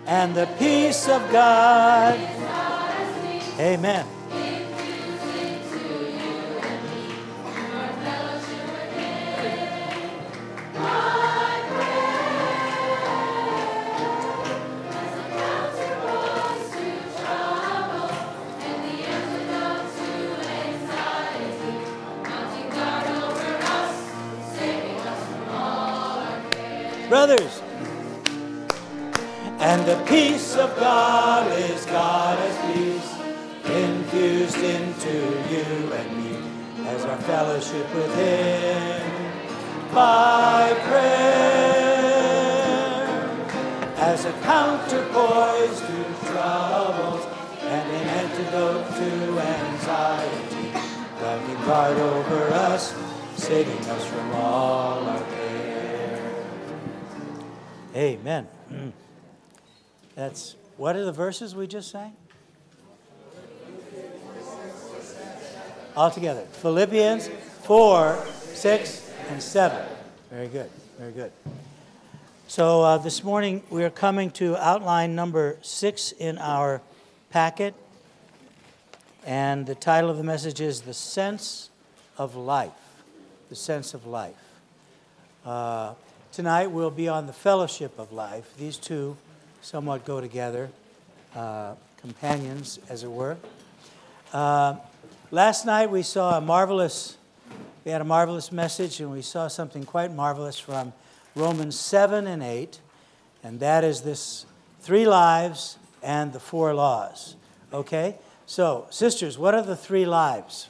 and the peace of God. Amen. Brothers, and the peace of God is God's peace, infused into you and me as our fellowship with Him by prayer, as a counterpoise to troubles and an antidote to anxiety, guarding guard over us, saving us from all our care. Amen. What are the verses we just sang? All together. Philippians 4, 6, and 7. Very good. Very good. So this morning we are coming to outline number 6 in our packet. And the title of the message is The Sense of Life. The Sense of Life. Tonight we'll be on the fellowship of life. These two somewhat go together, companions, as it were. Last night we had a marvelous message, and we saw something quite marvelous from Romans 7 and 8, and that is this 3 lives and the 4 laws. Okay? So, sisters, what are the 3 lives?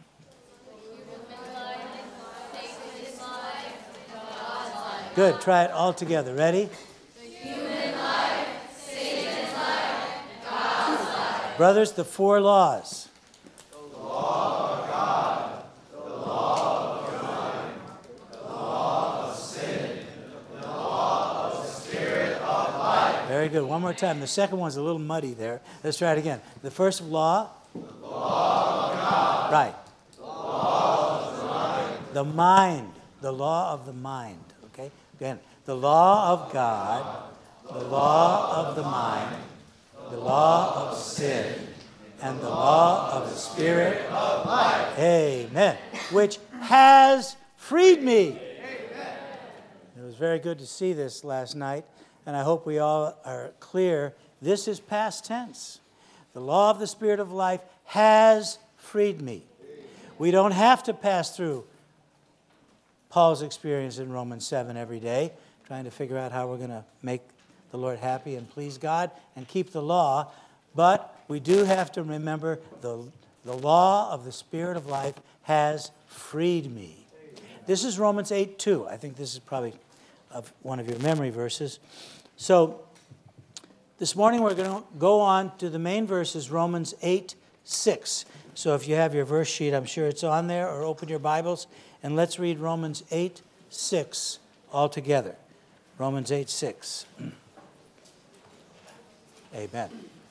Good. Try it all together. Ready? The human life, Satan's life, God's life. Brothers, the 4 laws. The law of God, the law of your mind, the law of sin, the law of the Spirit of life. Very good. One more time. The second one's a little muddy there. Let's try it again. The first law? The law of God. Right. The law of the mind. The mind. The law of the mind. Okay? Again, the law of God, the law of the mind, the law of sin, and the law of the Spirit of life. Amen. Which has freed me. Amen. It was very good to see this last night, and I hope we all are clear. This is past tense. The law of the Spirit of life has freed me. We don't have to pass through Paul's experience in Romans 7 every day, trying to figure out how we're going to make the Lord happy and please God and keep the law. But we do have to remember the law of the Spirit of life has freed me. This is Romans 8:2. I think this is probably one of your memory verses. So this morning we're going to go on to the main verses, Romans 8:6. So if you have your verse sheet, I'm sure it's on there, or open your Bibles. And let's read Romans 8:6 all together. Romans 8:6. Amen.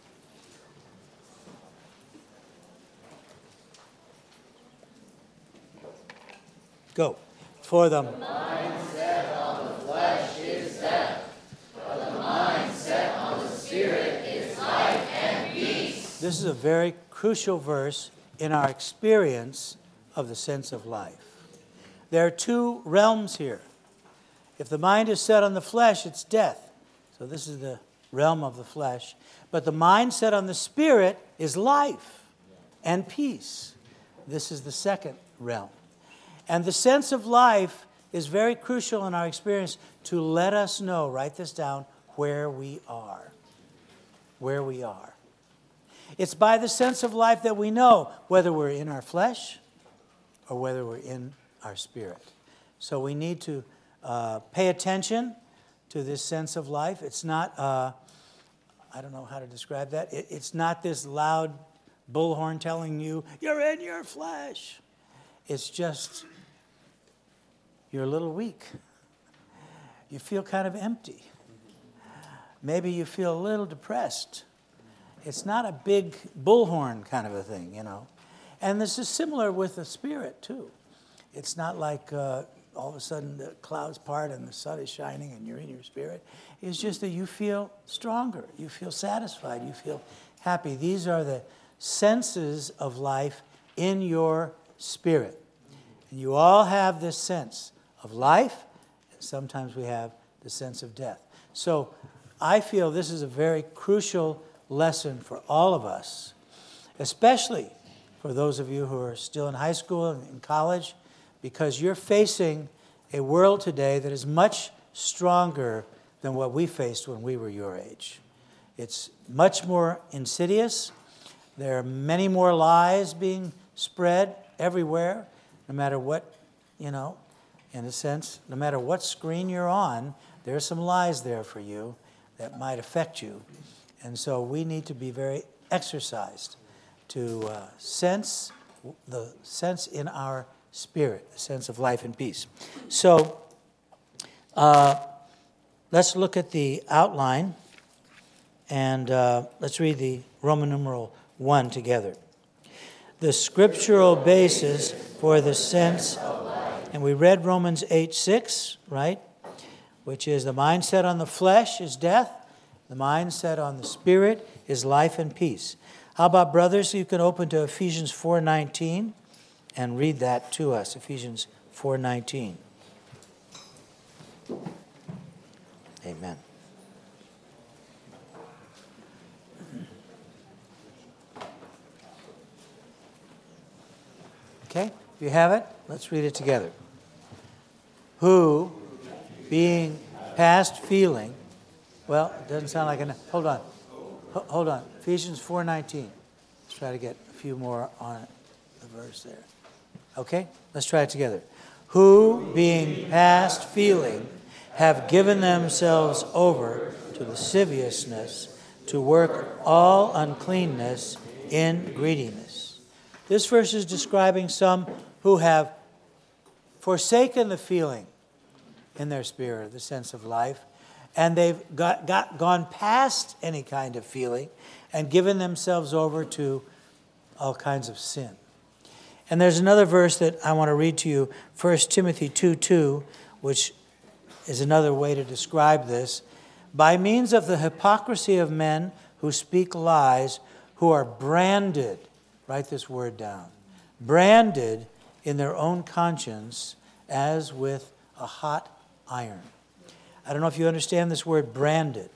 Go. For the mind set on the flesh is death, but the mind set on the Spirit is life and peace. This is a very crucial verse in our experience of the sense of life. There are 2 realms here. If the mind is set on the flesh, it's death. So this is the realm of the flesh. But the mind set on the Spirit is life and peace. This is the second realm. And the sense of life is very crucial in our experience to let us know, write this down, where we are. Where we are. It's by the sense of life that we know whether we're in our flesh or whether we're in our spirit. So we need to pay attention to this sense of life. It's not, I don't know how to describe that. It's not this loud bullhorn telling you, you're in your flesh. It's just, you're a little weak. You feel kind of empty. Maybe you feel a little depressed. It's not a big bullhorn kind of a thing, you know. And this is similar with the spirit, too. It's not like all of a sudden the clouds part and the sun is shining and you're in your spirit. It's just that you feel stronger. You feel satisfied. You feel happy. These are the senses of life in your spirit. And you all have this sense of life, and sometimes we have the sense of death. So I feel this is a very crucial lesson for all of us, especially for those of you who are still in high school and in college, because you're facing a world today that is much stronger than what we faced when we were your age. It's much more insidious. There are many more lies being spread everywhere, no matter what, in a sense, no matter what screen you're on, there are some lies there for you that might affect you. And so we need to be very exercised to sense the sense in our spirit, the sense of life and peace. So let's look at the outline, and let's read the Roman numeral 1 together. The scriptural basis for the sense, and we read Romans 8:6, right? Which is the mindset on the flesh is death, the mindset on the spirit is life and peace. How about, brothers, you can open to Ephesians 4:19 and read that to us, Ephesians 4:19. Amen. Okay, if you have it, let's read it together. Who, being past feeling, well, it doesn't sound like enough. Hold on. Ephesians 4:19. Let's try to get a few more on the verse there. Okay, let's try it together. Who, being past feeling, have given themselves over to lasciviousness, to work all uncleanness in greediness. This verse is describing some who have forsaken the feeling in their spirit, the sense of life, and they've gone past any kind of feeling and given themselves over to all kinds of sin. And there's another verse that I want to read to you, 1 Timothy 2:2, which is another way to describe this. By means of the hypocrisy of men who speak lies, who are branded, write this word down, branded in their own conscience as with a hot iron. I don't know if you understand this word branded.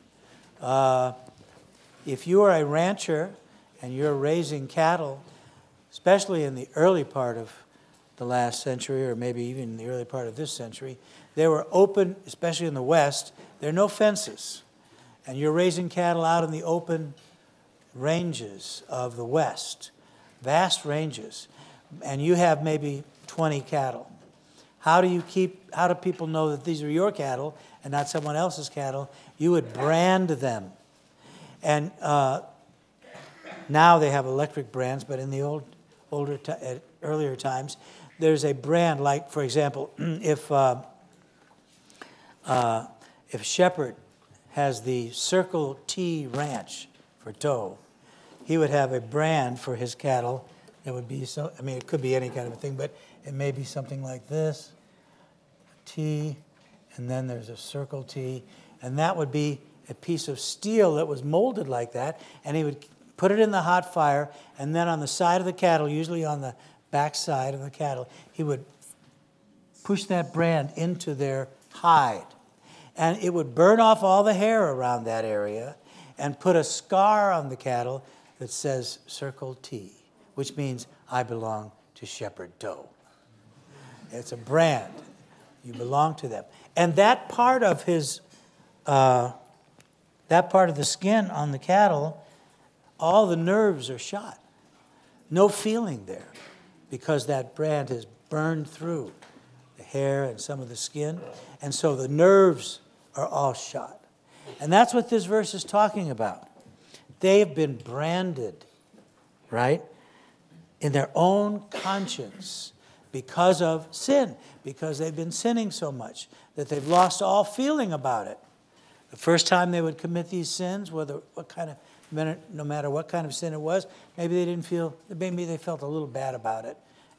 If you are a rancher and you're raising cattle, especially in the early part of the last century, or maybe even the early part of this century, they were open, especially in the West, there are no fences. And you're raising cattle out in the open ranges of the West, vast ranges, and you have maybe 20 cattle. How do people know that these are your cattle and not someone else's cattle? You would brand them. And now they have electric brands, but in the earlier times, there's a brand, like, for example, if Shepherd has the Circle T Ranch for doe, he would have a brand for his cattle. It would be it could be any kind of a thing, but it may be something like this, T, and then there's a Circle T, and that would be a piece of steel that was molded like that, and he would put it in the hot fire, and then on the side of the cattle, usually on the back side of the cattle, he would push that brand into their hide. And it would burn off all the hair around that area and put a scar on the cattle that says Circle T, which means I belong to Shepherd Doe. It's a brand. You belong to them. And that part of the skin on the cattle, all the nerves are shot. No feeling there, because that brand has burned through the hair and some of the skin. And so the nerves are all shot. And that's what this verse is talking about. They've been branded, right, in their own conscience because of sin, because they've been sinning so much that they've lost all feeling about it. The first time they would commit these sins, no matter what kind of sin it was, maybe they felt a little bad about it,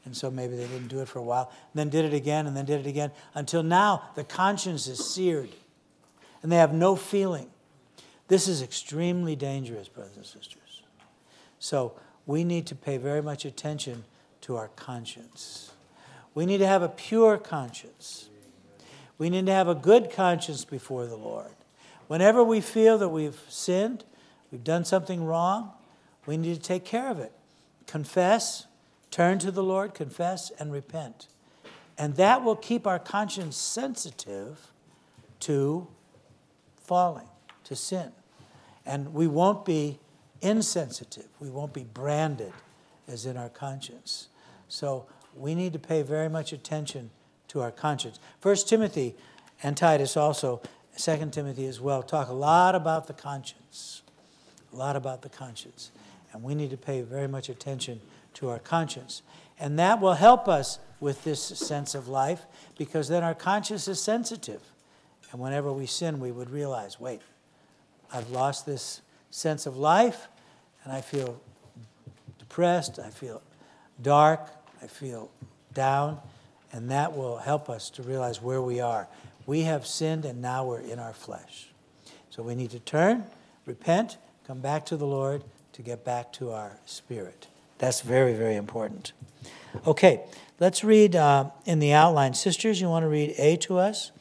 and so maybe they didn't do it for a while, and then did it again, and then did it again, until now the conscience is seared, and they have no feeling. This is extremely dangerous, brothers and sisters. So we need to pay very much attention to our conscience. We need to have a pure conscience. We need to have a good conscience before the Lord. Whenever we feel that we've sinned, we've done something wrong, we need to take care of it. Confess, turn to the Lord, confess, and repent. And that will keep our conscience sensitive to falling, to sin. And we won't be insensitive. We won't be branded as in our conscience. So we need to pay very much attention to our conscience. 1 Timothy and Titus also, 2 Timothy as well, talk a lot about the conscience. A lot about the conscience. And we need to pay very much attention to our conscience. And that will help us with this sense of life, because then our conscience is sensitive. And whenever we sin, we would realize, wait, I've lost this sense of life, and I feel depressed, I feel dark, I feel down, and that will help us to realize where we are. We have sinned, and now we're in our flesh. So we need to turn, repent, come back to the Lord to get back to our spirit. That's very, very important. Okay, let's read in the outline. Sisters, you want to read A to us?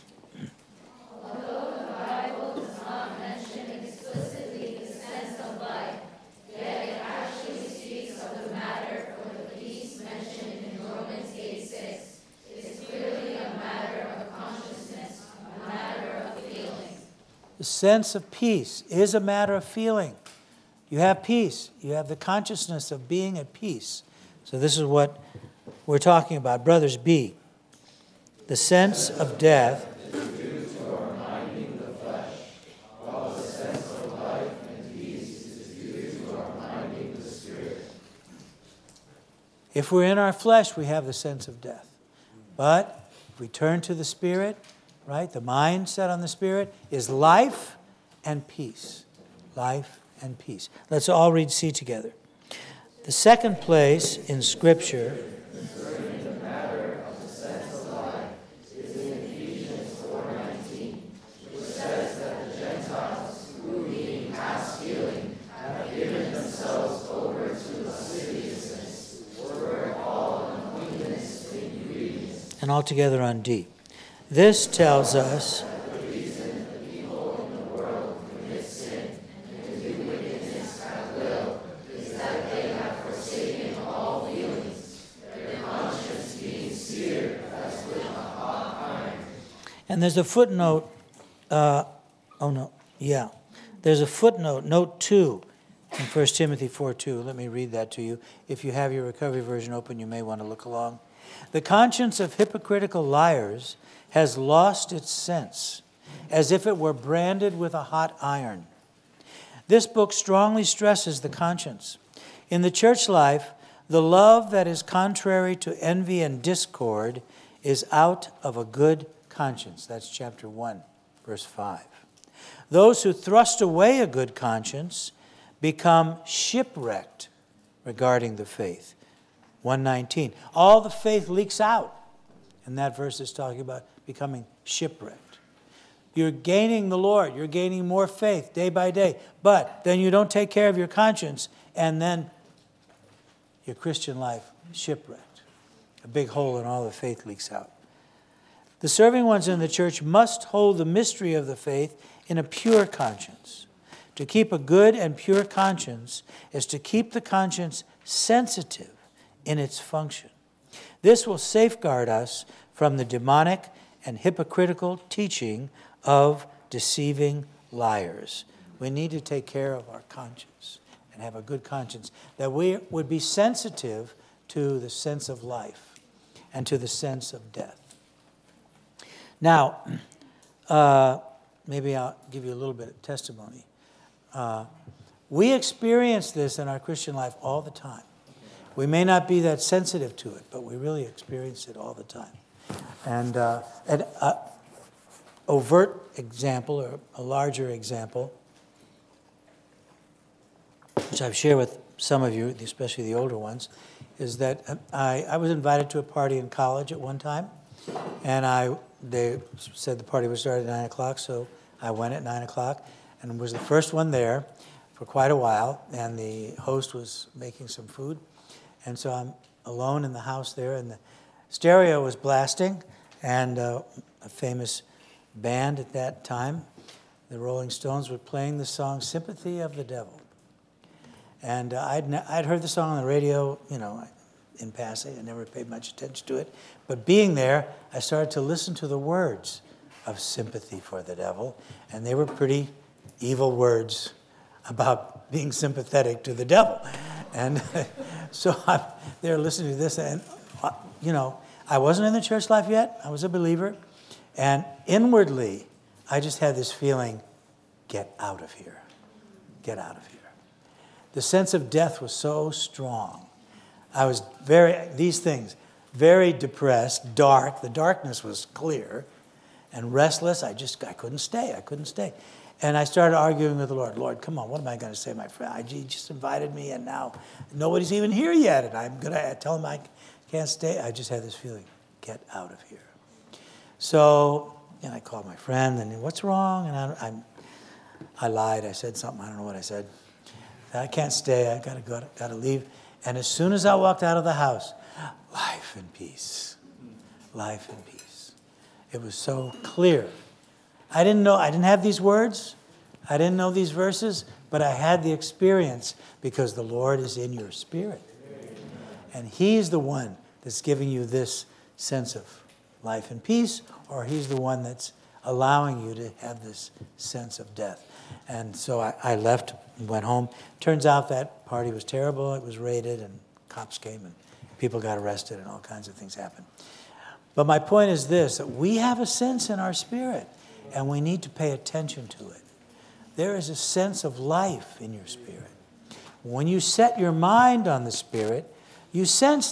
Although the Bible does not mention explicitly the sense of life, yet it actually speaks of the matter for the peace mentioned in Romans 8:6. It's clearly a matter of consciousness, a matter of feeling. The sense of peace is a matter of feeling. You have peace. You have the consciousness of being at peace. So this is what we're talking about. Brothers, B. The sense of death. If we're in our flesh, we have the sense of death. But if we turn to the Spirit, right, the mind set on the Spirit is life and peace. Life and peace. Let's all read C together. The second place in Scripture and all together on D. This tells us and there's a footnote, there's a footnote, note 2 in 1 Timothy 4:2. Let me read that to you. If you have your recovery version open, you may want to look along. The conscience of hypocritical liars has lost its sense, as if it were branded with a hot iron. This book strongly stresses the conscience. In the church life, the love that is contrary to envy and discord is out of a good conscience. That's chapter 1, verse 5. Those who thrust away a good conscience become shipwrecked regarding the faith. 1:19. All the faith leaks out. And that verse is talking about becoming shipwrecked. You're gaining the Lord. You're gaining more faith day by day. But then you don't take care of your conscience, and then your Christian life shipwrecked. A big hole and all the faith leaks out. The serving ones in the church must hold the mystery of the faith in a pure conscience. To keep a good and pure conscience is to keep the conscience sensitive in its function. This will safeguard us from the demonic and hypocritical teaching of deceiving liars. We need to take care of our conscience and have a good conscience, that we would be sensitive to the sense of life and to the sense of death. Now, maybe I'll give you a little bit of testimony. We experience this in our Christian life all the time. We may not be that sensitive to it, but we really experience it all the time. And an overt example, or a larger example, which I've shared with some of you, especially the older ones, is that I was invited to a party in college at one time, and they said the party would start at 9 o'clock, so I went at 9 o'clock and was the first one there for quite a while, and the host was making some food, and so I'm alone in the house there, and the stereo was blasting, and a famous band at that time, the Rolling Stones, were playing the song "Sympathy of the Devil." And I'd heard the song on the radio, in passing. I never paid much attention to it. But being there, I started to listen to the words of "Sympathy for the Devil," and they were pretty evil words about being sympathetic to the devil. And so I'm there listening to this, and, I wasn't in the church life yet. I was a believer. And inwardly, I just had this feeling, get out of here. Get out of here. The sense of death was so strong. I was very depressed, dark. The darkness was clear, and restless. I couldn't stay. I couldn't stay. And I started arguing with the Lord. Lord, come on, what am I going to say, my friend? He just invited me, and now nobody's even here yet, and I'm going to tell him I can't stay. I just had this feeling, get out of here. So, I called my friend, and what's wrong? And I lied. I said something. I don't know what I said. I can't stay. I got to leave. And as soon as I walked out of the house, life and peace. Life and peace. It was so clear. I didn't have these words. I didn't know these verses, but I had the experience because the Lord is in your spirit. And He's the one that's giving you this sense of life and peace, or He's the one that's allowing you to have this sense of death. And so I left and went home. Turns out that party was terrible. It was raided, and cops came, and people got arrested, and all kinds of things happened. But my point is this, that we have a sense in our spirit, and we need to pay attention to it. There is a sense of life in your spirit. When you set your mind on the Spirit, you sense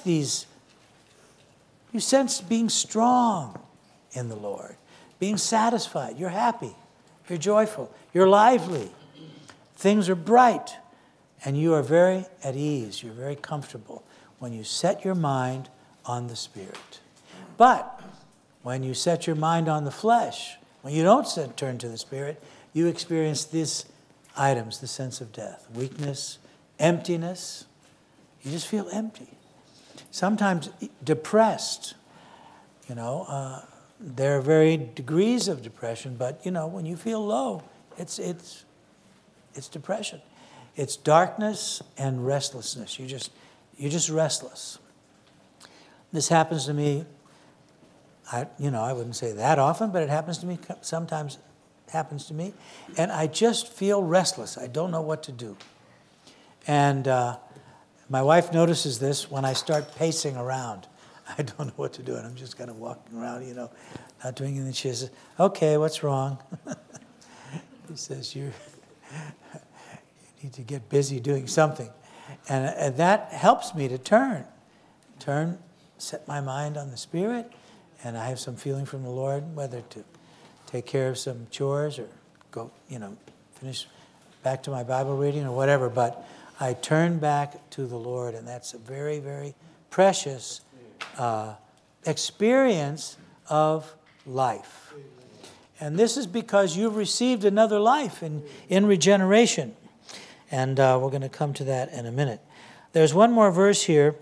being strong in the Lord, being satisfied. You're happy. You're joyful. You're lively. Things are bright. And you are very at ease. You're very comfortable when you set your mind on the Spirit. But when you set your mind on the flesh, when you don't turn to the Spirit, you experience these items, the sense of death, weakness, emptiness. You just feel empty. Sometimes depressed. There are varied degrees of depression, but when you feel low, it's depression. It's darkness and restlessness. You're just restless. This happens to me. I wouldn't say that often, but it happens to me. Sometimes it happens to me, and I just feel restless. I don't know what to do. And my wife notices this when I start pacing around. I don't know what to do, and I'm just kind of walking around, not doing anything. She says, "Okay, what's wrong?" He says, "You need to get busy doing something," and that helps me to turn, set my mind on the Spirit, and I have some feeling from the Lord whether to take care of some chores or go, finish back to my Bible reading or whatever. But I turn back to the Lord, and that's a very, very precious experience of life. And this is because you've received another life in regeneration. And we're going to come to that in a minute. There's one more verse here.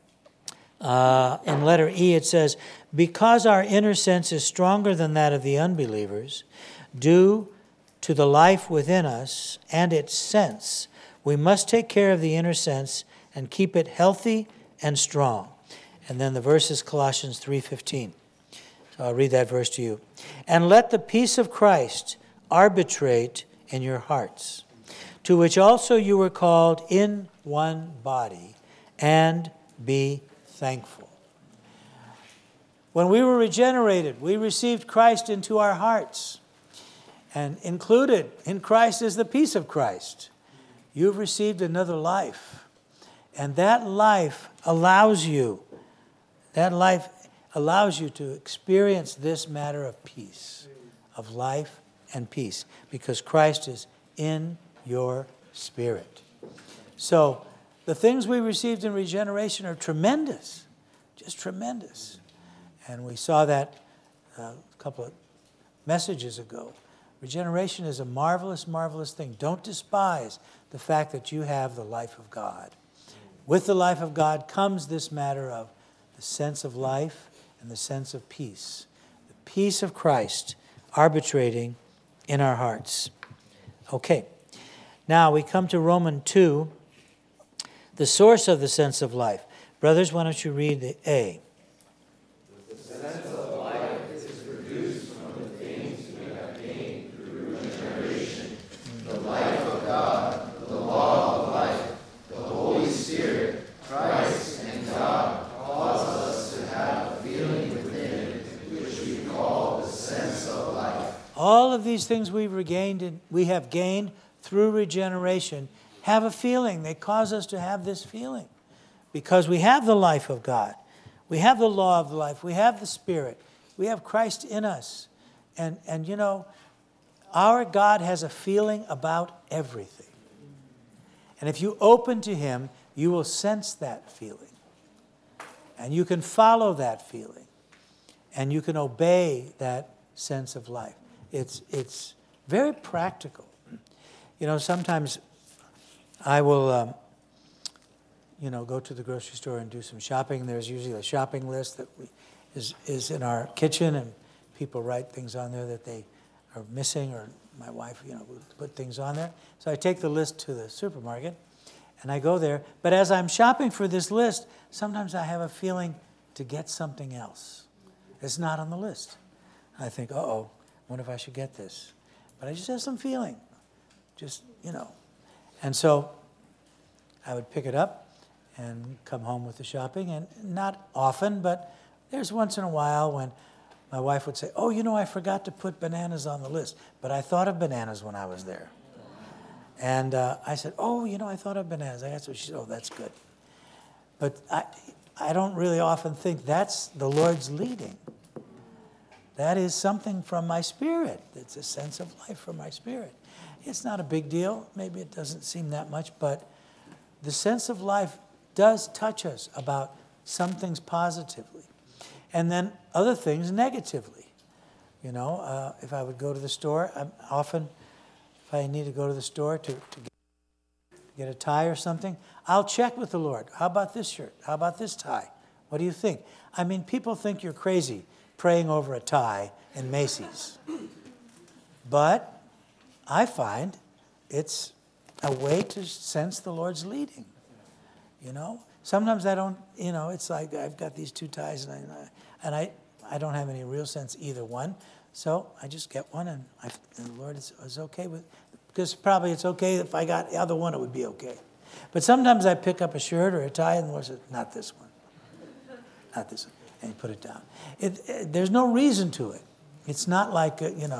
In letter E, it says, "Because our inner sense is stronger than that of the unbelievers, due to the life within us and its sense, we must take care of the inner sense and keep it healthy and strong." And then the verse is Colossians 3:15. So I'll read that verse to you. "And let the peace of Christ arbitrate in your hearts, to which also you were called in one body, and be thankful." When we were regenerated, we received Christ into our hearts. And included in Christ is the peace of Christ. You've received another life. And that life allows you to experience this matter of peace, of life and peace, because Christ is in your spirit. So the things we received in regeneration are tremendous, just tremendous. And we saw that a couple of messages ago. Regeneration is a marvelous, marvelous thing. Don't despise the fact that you have the life of God. With the life of God comes this matter of the sense of life and the sense of peace. The peace of Christ arbitrating in our hearts. Okay. Now we come to Romans 2, the source of the sense of life. Brothers, why don't you read the A? The sense of life is produced from the things we have gained through regeneration. The life of God, the law of life, the Holy Spirit, Christ, and God cause us to have a feeling within which we call the sense of life. All of these things we have gained through regeneration have a feeling. They cause us to have this feeling because we have the life of God. We have the law of life. We have the Spirit. We have Christ in us. And you know, our God has a feeling about everything. And if you open to Him, you will sense that feeling. And you can follow that feeling. And you can obey that sense of life. It's very practical. You know, sometimes I will, go to the grocery store and do some shopping. There's usually a shopping list that is in our kitchen, and people write things on there that they are missing, or my wife, would put things on there. So I take the list to the supermarket, and I go there. But as I'm shopping for this list, sometimes I have a feeling to get something else. It's not on the list. I think, I wonder if I should get this. But I just have some feeling. And so I would pick it up and come home with the shopping, and not often, but there's once in a while when my wife would say, I forgot to put bananas on the list, but I thought of bananas when I was there. And I said, I thought of bananas. I asked her, she said, that's good. But I don't really often think that's the Lord's leading. That is something from my spirit. It's a sense of life from my spirit. It's not a big deal. Maybe it doesn't seem that much, but the sense of life does touch us about some things positively, and then other things negatively. If I would go to the store, if I need to go to the store to get a tie or something, I'll check with the Lord. How about this shirt? How about this tie? What do you think? I mean, people think you're crazy praying over a tie in Macy's. But I find it's a way to sense the Lord's leading. Sometimes I don't, it's like I've got these two ties and I don't have any real sense either one. So I just get one, and the Lord is okay with, because probably it's okay if I got the other one, it would be okay. But sometimes I pick up a shirt or a tie and the Lord says, not this one. Not this one. And you put it down. There's no reason to it. It's not like,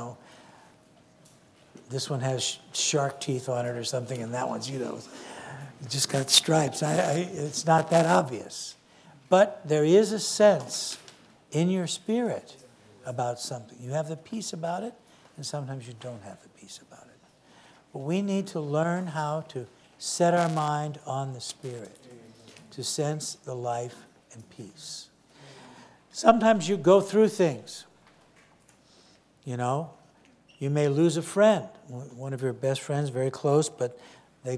this one has shark teeth on it or something, and that one's, it just got stripes. It's not that obvious. But there is a sense in your spirit about something. You have the peace about it, and sometimes you don't have the peace about it. But we need to learn how to set our mind on the Spirit, to sense the life and peace. Sometimes you go through things. You may lose a friend, one of your best friends, very close, but they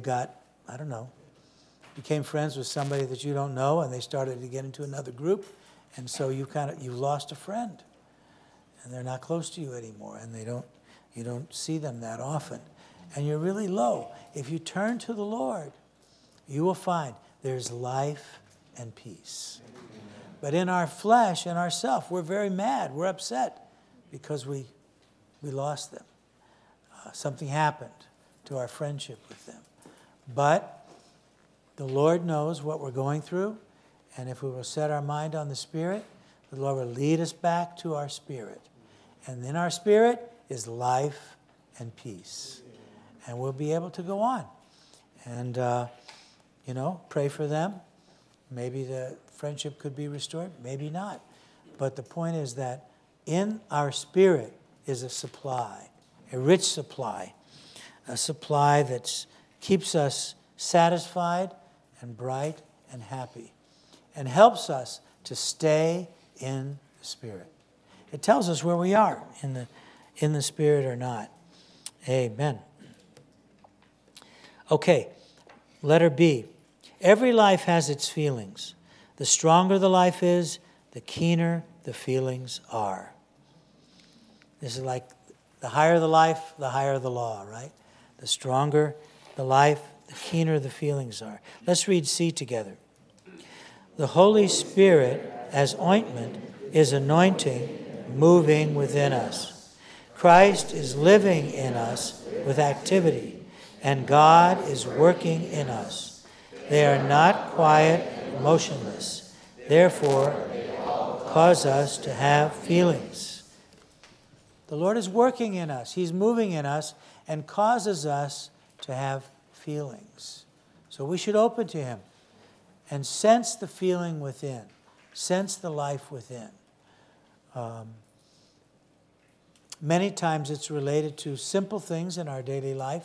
became friends with somebody that you don't know, and they started to get into another group, and so you lost a friend, and they're not close to you anymore, and you don't see them that often, and you're really low. If you turn to the Lord, you will find there's life and peace. But in our flesh and ourself, we're very mad, we're upset because we lost them. Something happened to our friendship with them. But the Lord knows what we're going through, and if we will set our mind on the Spirit, the Lord will lead us back to our spirit. And in our spirit is life and peace. And we'll be able to go on. And, pray for them. Maybe the friendship could be restored, maybe not. But the point is that in our spirit is a supply, a rich supply, a supply that keeps us satisfied and bright and happy, and helps us to stay in the Spirit. It tells us where we are in the Spirit or not. Amen. Okay, letter B. Every life has its feelings. The stronger the life is, the keener the feelings are. This is like the higher the life, the higher the law, right? The stronger the life, the keener the feelings are. Let's read C together. The Holy Spirit, as ointment, is anointing, moving within us. Christ is living in us with activity, and God is working in us. They are not quiet, motionless. Therefore, cause us to have feelings. The Lord is working in us. He's moving in us and causes us to have feelings. So we should open to Him and sense the feeling within, sense the life within. Many times it's related to simple things in our daily life.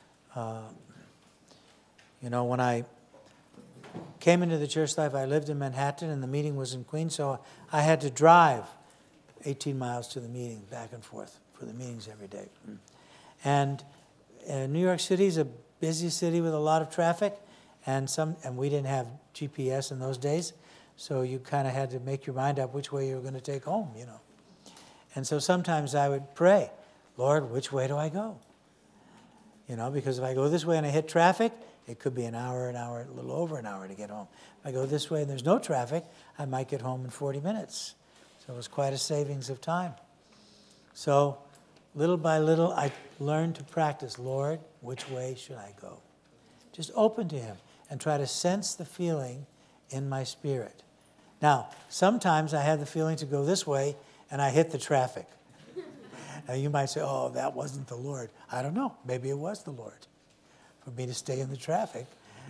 When I came into the church life, I lived in Manhattan and the meeting was in Queens, so I had to drive 18 miles to the meeting, back and forth for the meetings every day. And New York City is a busy city with a lot of traffic, and we didn't have GPS in those days, so you kind of had to make your mind up which way you were going to take home, And so sometimes I would pray, Lord, which way do I go? Because if I go this way and I hit traffic, it could be an hour, a little over an hour to get home. If I go this way and there's no traffic, I might get home in 40 minutes. So it was quite a savings of time. So little by little, I learned to practice, Lord, which way should I go? Just open to Him and try to sense the feeling in my spirit. Now, sometimes I had the feeling to go this way and I hit the traffic. Now you might say, oh, that wasn't the Lord. I don't know. Maybe it was the Lord for me to stay in the traffic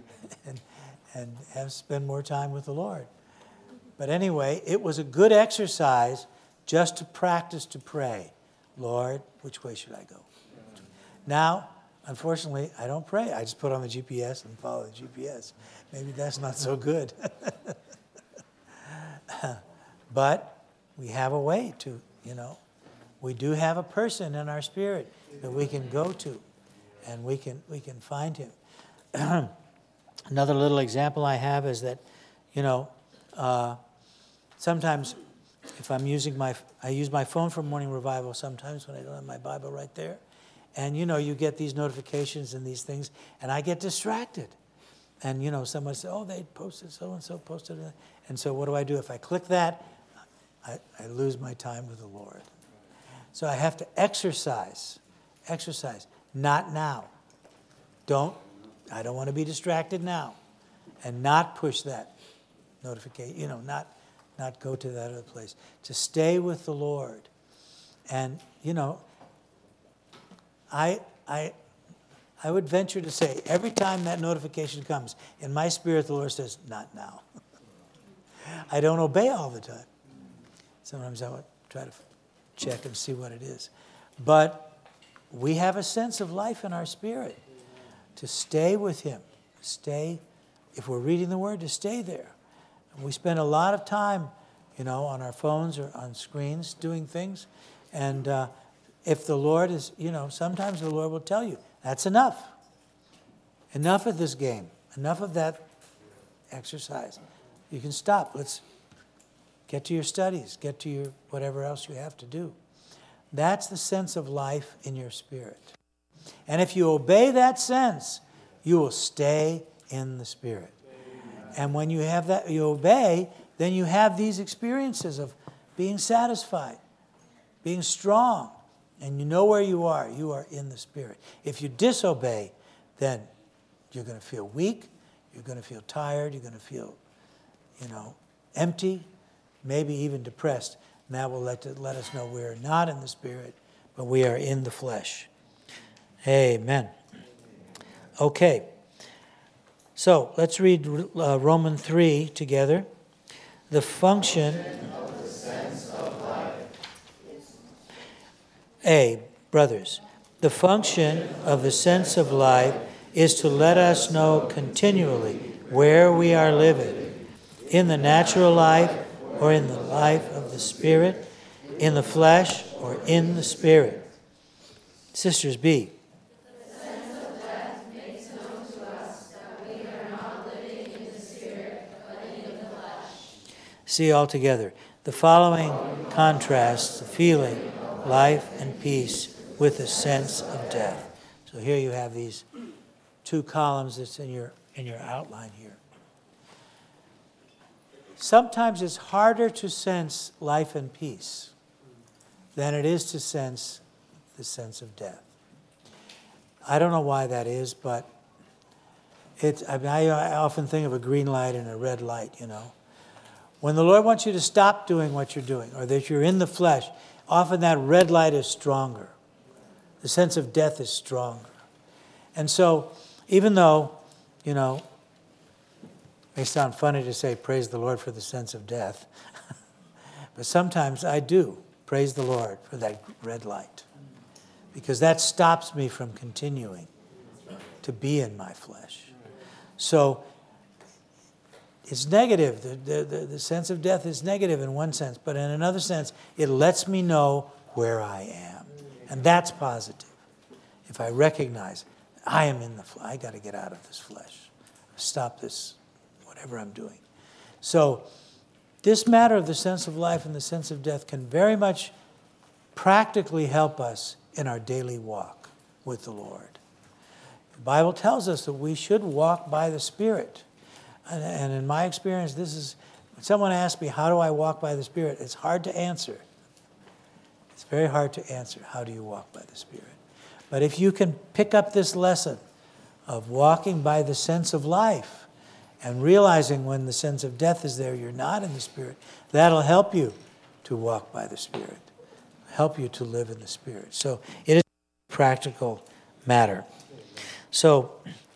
and spend more time with the Lord. But anyway, it was a good exercise just to practice to pray, Lord, which way should I go? Now, unfortunately, I don't pray. I just put on the GPS and follow the GPS. Maybe that's not so good. But we have a way to, we do have a person in our spirit that we can go to, and we can find Him. Another little example I have is that, sometimes if I'm I use my phone for morning revival sometimes when I don't have my Bible right there. And, you get these notifications and these things, and I get distracted. And, someone says, oh, they posted, so-and-so posted it. And so what do? If I click that, I lose my time with the Lord. So I have to exercise. Not now. I don't want to be distracted now. And not push that notification, not go to that other place. To stay with the Lord. And, I would venture to say, every time that notification comes, in my spirit the Lord says, not now. I don't obey all the time. Sometimes I would try to check and see what it is. But we have a sense of life in our spirit to stay with Him. If we're reading the Word, to stay there. And we spend a lot of time, on our phones or on screens doing things. And if the Lord is, sometimes the Lord will tell you, that's enough. Enough of this game. Enough of that exercise. You can stop. Let's get to your studies. Get to your whatever else you have to do. That's the sense of life in your spirit. And if you obey that sense, you will stay in the Spirit. And when you have that, you obey, then you have these experiences of being satisfied, being strong, and you know where you are. You are in the Spirit. If you disobey, then you're going to feel weak, you're going to feel tired, you're going to feel, empty, maybe even depressed. And that will let us know we are not in the Spirit, but we are in the flesh. Amen. Okay. So let's read Romans 3 together. The function of the sense of life. Brothers, the function of the sense of life is to let us know continually where we are living, in the natural life or in the life of the Spirit, in the flesh or in the Spirit. Sisters B. The sense of death makes known to us that we are not living in the Spirit, but in the flesh. See all together. The following contrasts the feeling, life, and peace with the sense of death. So here you have these two columns that's in your outline here. Sometimes it's harder to sense life and peace than it is to sense the sense of death. I don't know why that is, but I often think of a green light and a red light, you know. When the Lord wants you to stop doing what you're doing, or that you're in the flesh, often that red light is stronger. The sense of death is stronger. And so, even though, you know, it may sound funny to say, praise the Lord for the sense of death, but sometimes I do praise the Lord for that red light, because that stops me from continuing to be in my flesh. So, it's negative. The sense of death is negative in one sense, but in another sense, it lets me know where I am. And that's positive. If I recognize I am in the flesh, I got to get out of this flesh. Stop this, whatever I'm doing. So this matter of the sense of life and the sense of death can very much practically help us in our daily walk with the Lord. The Bible tells us that we should walk by the Spirit. And in my experience, this is, when someone asks me, how do I walk by the Spirit? It's hard to answer. It's very hard to answer, how do you walk by the Spirit? But if you can pick up this lesson of walking by the sense of life and realizing when the sense of death is there, you're not in the Spirit, that'll help you to walk by the Spirit, help you to live in the Spirit. So it is a practical matter. So,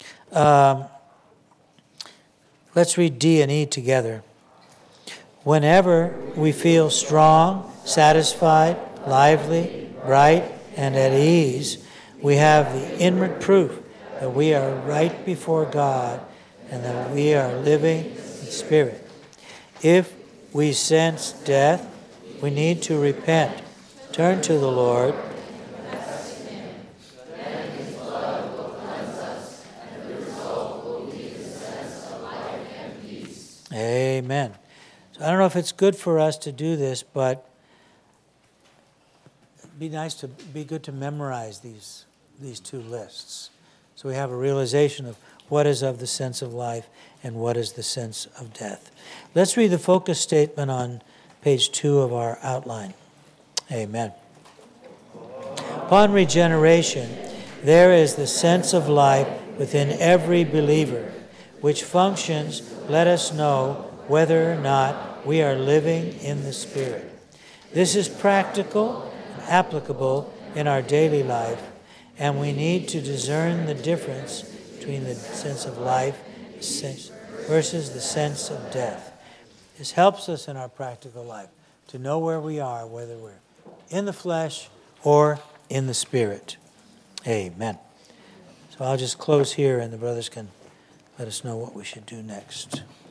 let's read D and E together. Whenever we feel strong, satisfied, lively, bright, and at ease, we have the inward proof that we are right before God and that we are living in Spirit. If we sense death, we need to repent, turn to the Lord, Amen. So I don't know if it's good for us to do this, but it'd be good to memorize these two lists. So we have a realization of what is of the sense of life and what is the sense of death. Let's read the focus statement on page 2 of our outline. Amen. Upon regeneration, there is the sense of life within every believer, which functions let us know whether or not we are living in the Spirit. This is practical and applicable in our daily life, and we need to discern the difference between the sense of life versus the sense of death. This helps us in our practical life to know where we are, whether we're in the flesh or in the Spirit. Amen. So I'll just close here, and the brothers can let us know what we should do next.